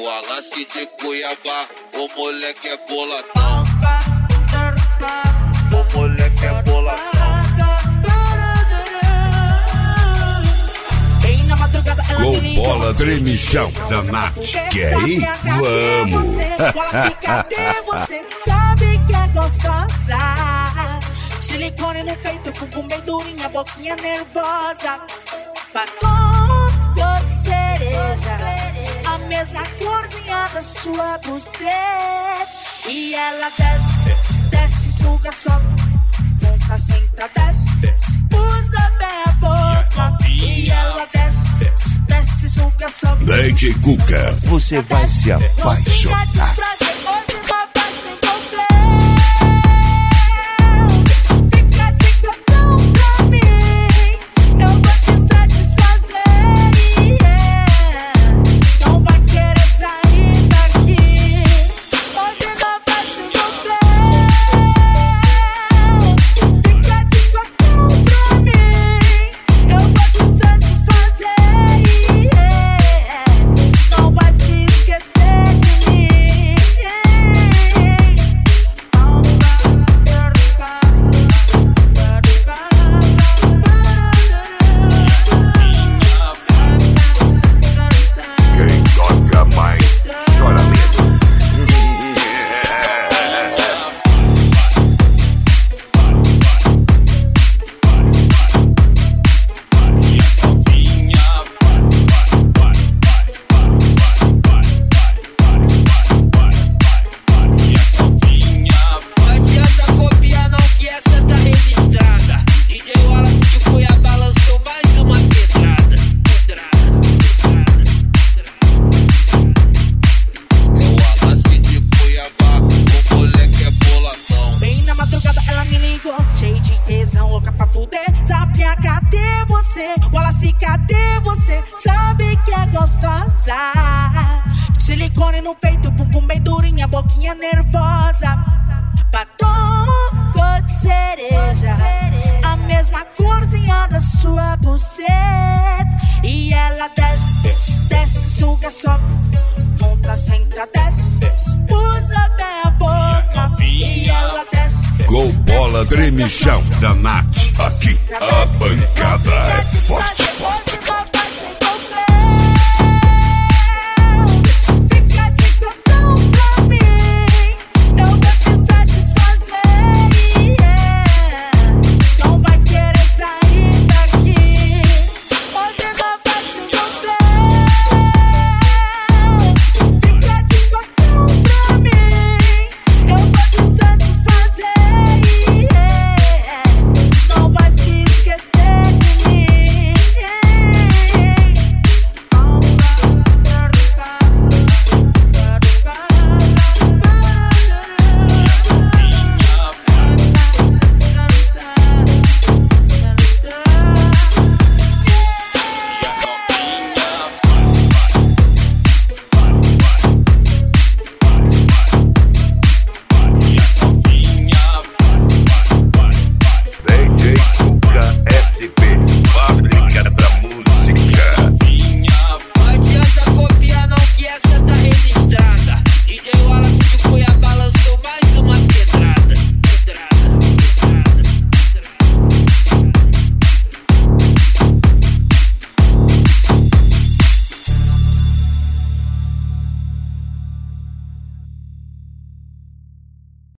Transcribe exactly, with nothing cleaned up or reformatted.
Eu Wallace de Cuiabá, o moleque é boladão. O moleque é boladão. Com bola tremichão da Nath. Quer ir? Vamos! Cadê você? Sabe que é gostosa. Silicone no peito, bumbum bem durinha, boquinha nervosa. Batom cor de cereja, a mesma corzinha da sua buceta. E ela desce, desce, suga, sobe, monta, senta, desce, usa bem a boca. E ela desce, desce, suga, sobe. Lady Cuca, você vai se apaixonar. Cadê você? Wallace, cadê você? Sabe que é gostosa. Silicone no peito, bumbum bem durinha, boquinha nervosa. Batom cor de cereja, a mesma corzinha da sua buceta. E ela desce, desce, suga, sobe, monta, senta, desce, usa bem a boca. E ela desce. Com bola tremichão da Nath. Aqui a bancada é forte.